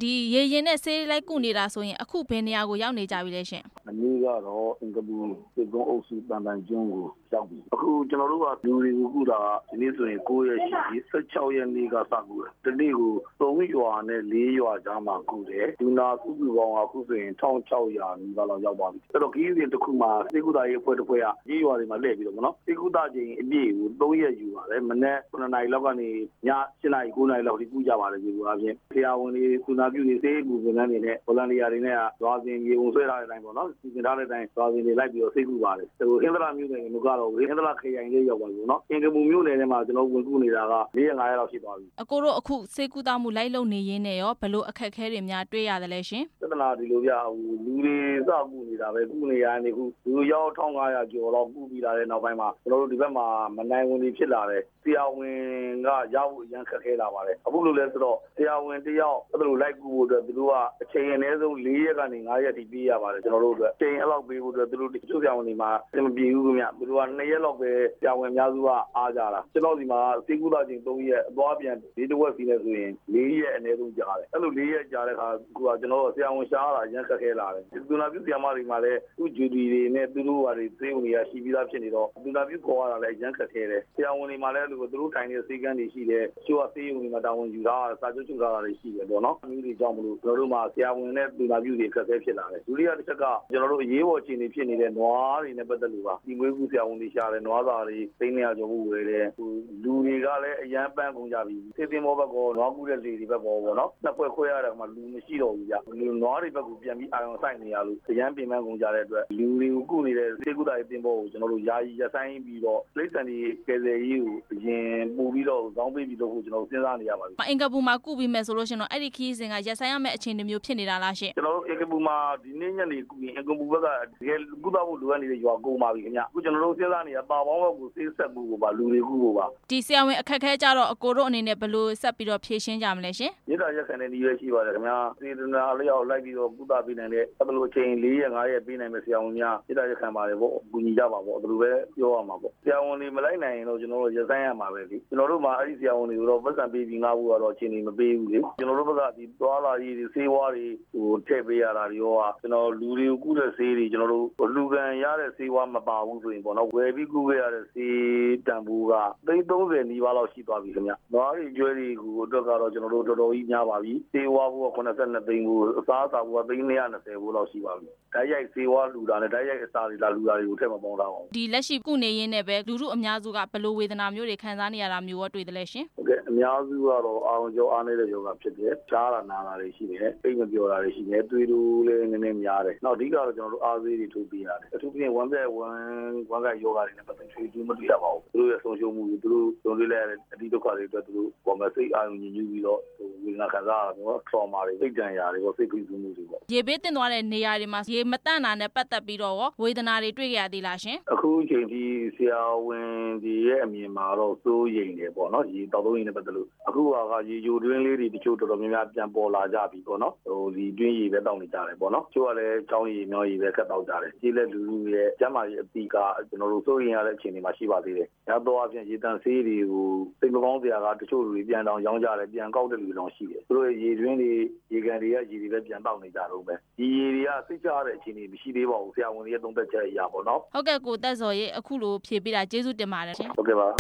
ဒီရေရင်နဲ့ဆေးလိုက်ကုနေတာဆိုရင်အခုဘယ်နေရာကိုရောက်နေကြပြီလဲရှင်အနည်းကတော့အင်္ဂပူစေကုန်းအုပ်စုတန်တန်ကျွန်းကိုရောက်ပြီအခုကျွန်တော်တို့ကလူတွေကိုကုတာဒီနေ့ဆိုရင်9ရက်ရှိပြီ16ရက်နေ့ကစကုတယ်ဒီနေ့ကို3ရွာနဲ့4ရွာကြားမှာကုတယ်ဒူနာစုစုပေါင်းအခုဆိုရင်1600နီးပါးလောက်ရောက်ပါပြီအဲ့တော့ခီးစဉ်တစ်ခုမှာစေကုတာရေးအဖွဲ့တစ်ဖွဲ့ကရေးရွာတွေမှာလှည့်ပြီးတော့ဗောနော်စေကုတာချင်းအပြည့်ကို3ရက်ယူပါတယ်မနေ့9နာရီလောက်ကနေည7နာရီ9နာရီလောက်ထိကုကြပါတယ်ဒီလိုအပြင်ဆရာဝန်တွေကုနာပြုတွေစေကူဝန်ထမ်းတွေနဲ့ဗော်လန်တီယာတွေနဲ့ရွာစဉ်မြေဝင်ဆွဲထားတဲ့အတိုင်းဗောနော်စီစဉ်ထားတဲ့အတိုင်းရွာစဉ်တွေလိုက်ပြီးတော့စေကူပါတယ်ဟိုအင်္ဂလာမြို့နယ်မြို့ကတော့အင်္ဂလာခရိုင်လေးရောက်ပါပြီနော်အင်္ဂပူမြို့နယ်ထဲမှာကျွန်တော်ဝင်ကုနေတာက4ရက်5ရက်လောက်ရှိသွားပြီအကိုတို့အခုစေကူတာမှုလိုက်လုံနေရင်းနဲ့ရောဘလို့အခက်အခဲတွေများတွေ့ရတယ်လဲရှင်ပြဿနာဒီလိုပြဟိုလူတွေစကုနေတာပဲကုနေရနေခုလူရောက်1500ကျော်လောက်ကုပြီးလာတဲ့နောက်ပိုင်းမှာကျွန်တော်တို့ဒီဘက်မှာမနိုင်ဝင်တွေဖြစ်လာတယ်ဆရာဝန်ကရောက်ဖို့အရန်ခက်ခဲလာပါတယ်အခုလိုလဲဆိုတော့ဆရာဝန်တယောက်အဲ့လိုလိုက်ကုဖို့အတွက်သူတို့ကအချိန်အနည်းဆုံး4ရက်ကနေ5ရက်ထိပေးရပါတယ်ကျွန်တော်တို့အတွက်ချိန်အဲ့လောက်ပေးဖို့အတွက်သူတို့တချို့ဆရာဝန်တွေမှာမပြေဘူးခင်ဗျသူတို့က2ရက်လောက်ပဲဆရာဝန်အများစုကအားကြတာကျွန်တော်ဒီမှာစေကူတာချိန်3ရက်အသွားပြန်ဒီတစ်ဝက်စီးနေဆိုရင်4ရက်အနည်းဆုံးကြာတယ်အဲ့လို4ရက်ကြာတဲ့ခါခုကကျွန်တော်တို့ဆရာဝန်ရှားတာအရန်ခက်ခဲလာတယ်သူနာပြုဆရာမတွေမှာလည်းသူ့ဂျူဒီတွေနဲ့သူတို့ဟာတွေသေုံတွေကရှိပြီးသားဖြစ်နေတော့သူနာပြုခေါ်ရတာလည်းအရန်ခက်ခဲတယ်ဆရာဝန်တွေမှာလည်းသူတို့ထိုင်နေတဲ့စေကန်းတွေရှိတယ်ချို့ကသေုံတွေမှာတာဝန်ယူထားတာစာချုပ်ချုပ်ထားတာတွေရှိတယ်ပေါ့နော်အမျိုးတွေကြောင့်မလို့ကျွန်တော်တို့မှာဆရာဝန်နဲ့သူနာပြုတွေခက်ခဲဖြစ်လာတယ်ဒုတိယတစ်ချက်ကကျွန်တော်တို့အရေးပေါ်အခြေအနေဖြစ်နေတဲ့နွားတွေနဲ့ပတ်သက်လို့ပါဒီမွေးကူဆရာဝန်တွေရှာတယ်နွားသားတွေသိန်း200ကျော်ဖို့ဝယ်တယ်လူတွေကလည်းအရန်ပန်းကုန်ကြပြီသေသင်မောဘက်ကောနွားကူတဲ့လေတွေဘက်ကောပေါ့နော်နှစ်ဖွဲ့ခွဲရတဲ့မှာလူမရှိတော့ဘူးဗျလူနွားတွေဘက်ကိုပြန်ပြီးအာရုံစိုက်နေရလို့အရန်ပင်ပန်းကုန်ကြတဲ့အတွက်လူတွေကိုကုနေတဲ့စေကုတာရေးတင်ဖို့ကိုကျွန်တော်တို့ယာယီရဆိုင်ပြီးတော့လိမ့်စံတွေကယ်ဆယ်ရေးကိုအရင်ပို့ပြီးတော့ဇောင်းပေးပြီးတော့ကျွန်တော်စဉ်းစားနေရပါပြီအင်္ဂပူမှာကုပြီးမယ်ဆိုလို့ရှင်တော့အဲ့ဒီခီးစဉ်ကရက်ဆိုင်ရမယ့်အခြေအနေမျိုးဖြစ်နေတာလားရှင်ကျွန်တော်တို့အင်္ဂပူမှာဒီနေ့ညနေကုရင်အင်္ဂပူဘက်ကတကယ်ကုသဖို့လိုအပ်နေတဲ့ရွာကုန်ပါပြီခင်ဗျအခုကျွန်တော်တို့စဉ်းစားနေတာပါပေါင်းဘက်ကိုစေးဆက်မှုကိုပါလူတွေကုဖို့ပါဒီဆရာဝန်အခက်ခဲကြတော့အကိုတို့အနေနဲ့ဘယ်လိုဆက်ပြီးတော့ဖြည့်ရှင်းကြမလဲရှင်မြေတားရက်ခံတဲ့နည်းရရှိပါတယ်ခင်ဗျာစေတနာလျောက်လိုက်ပြီးတော့ကုသပေးနိုင်တဲ့အဲ့လိုအချိန်4ရက်5ရက်ပေးနိုင်မယ့်ဆရာဝန်များမြေတားရက်ခံပါတယ်ပေါ့ကူညီကြပါပေါ့အဲ့လိုပဲပြောရမှာပေါ့ဆရာဝန်တွေမလိုက်နိုင်ရင်တော့ကျွန်တော်တို့ရက်ဆိုင်ရမှာပဲလေကျွန်တော်တို့မှာအဲ့ဒီဆရာဝန်တွေကိုတော့ပတ်စံပေးပြီးငါ့ဘူးကတော့အချိန်ကြီးမပေးဘူးလေကျွန်တော်တို့ဘက်ကဒီသွားလာရေးတွေဆေးဝါးတွေဟိုထည့်ပေးရတာတွေရောကျွန်တော်လူတွေကိုကုတဲ့ဆေးတွေကျွန်တော်တို့လူကန်ရတဲ့ဆေးဝါးမပါဘူးဆိုရင်ပေါ့နော်ဝယ်ပြီးကုခဲ့ရတဲ့ဆေးတန်ဖိုးက30နီးပါးလောက်ရှိသွားပြီခင်ဗျ။နွားတွေကျွဲတွေကိုအတွက်ကတော့ကျွန်တော်တို့တော်တော်ကြီးများပါပြီ။ဆေးဝါးဘူးက82သိန်းဘူးအစားအစာဘူးက320ဘူးလောက်ရှိပါပြီ။ဓာတ်ရိုက်ဆေးဝါးလူတာနဲ့ဓာတ်ရိုက်အစာတွေလာလူတာတွေကိုထည့်မပေါင်းထားအောင်။ဒီလက်ရှိကုနေရင်းနဲ့ပဲလူထုအများစုကဘယ်လိုဝေဒနာမျိုးတွေခံစားနေရတာမျိုးရောတွေ့တယ်လဲရှင်။ဟုတ်ကဲ့အများစုကတော့အာရုံကြောအားနေတဲ့ယောဂဖြစ်တယ်။ရှားတာနာတာတွေရှိတယ်။အိမ်မပြောတာတွေရှိတယ်။သွေးတိုးလည်းနည်းနည်းများတယ်။နောက်အဓိကတော့ကျွန်တော်တို့အားသေးတွေထုတ်ပေးရတယ်။အထူးသဖြင့်1ကယောဂါတွေနဲ့ပတ်သက်ပြီးသူမတွေ့ရပါဘူး။သူတို့ရဲ့ဆုံးရှုံးမှုတွေသူတို့ကြုံတွေ့လိုက်ရတဲ့အဓိဒုက္ခတွေအတွက်သူတို့ပေါ်မှာစိတ်အာရုံညှဉ်းညူးပြီးတော့ဝေဒနာခံစားရတာပေါ့ trauma တွေစိတ်ဒဏ်ရာတွေပေါ့စိတ်ဖိစီးမှုတွေပေါ့ရေဘေးတင်သွားတဲ့နေရာတွေမှာရေမတန့်တာနဲ့ပတ်သက်ပြီးတော့ဝေဒနာတွေတွေ့ကြရသေးလားရှင်အခုအချိန်ဒီဆရာဝန်ဒီရဲ့အမြင်မှာတော့စိုးရိမ်တယ်ပေါ့နော်ရေတောက်သုံးရေနဲ့ပတ်သက်လို့အခုကရေယိုတွင်းလေးတွေတချို့တော်တော်များများပြန်ပေါ်လာကြပြီပေါ့နော်ဟိုဒီတွင်းရေပဲတောက်နေကြတယ်ပေါ့နော်တချို့ကလည်းချောင်းရေမြောင်းရေပဲခက်တောက်ကြတယ်ကြီးလက်လူလူရဲ့ကျန်းမာရေးအပိကကျွန်တော်တို့စိုးရိမ်ရတဲ့အခြေအနေမှာရှိပါသေးတယ်ရတော့အပြင်ရေတန့်ဆေးတွေကိုစိတ်မကောင်းစရာကတချို့လူတွေပြန်တောင်ရောင်းကြတယ်ပြန်ကောက်တဲ့လူတွေတောင်ရှိတယ်သူတို့ရေတွင်းတွေရေကန်တွေကရေတွေပဲပြန်တောက်နေကြတော့ပဲဒီရေတွေကစိတ်ချရတဲ့အခြေအနေမရှိသေးပါဘူးဆရာဝန်တွေရဲ့သုံးသက်ချက်အရာပေါ့နော်ဟုတ်ကဲ့ကိုသက်စော်ရေအခုလိုဖြေပေးတာကျေးဇူးတင်ပါတယ်ရှင်ဟုတ်ကဲ့ပါ